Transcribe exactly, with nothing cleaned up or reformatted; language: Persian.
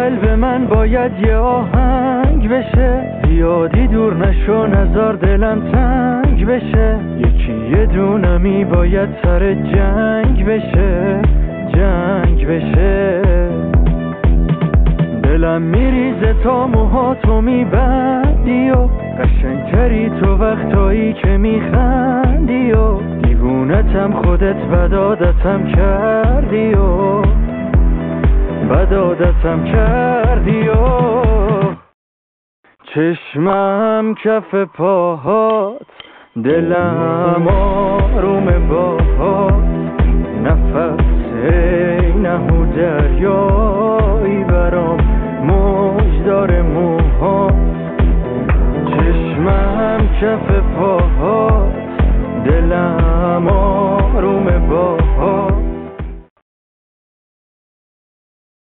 قلب من باید یه آهنگ بشه، زیادی دور نشو نزار دلم تنگ بشه. یکی یه دونمی باید سر جنگ بشه، جنگ بشه. دلم میریزه تا موهاتو میبندی و قشنگتری تو وقتایی که میخندی و دیوونتم خودت بدادتم کردی و بدادتم کردی و چشمم کف پاهات، دلم آروم باهات، نفس ای نهو دریا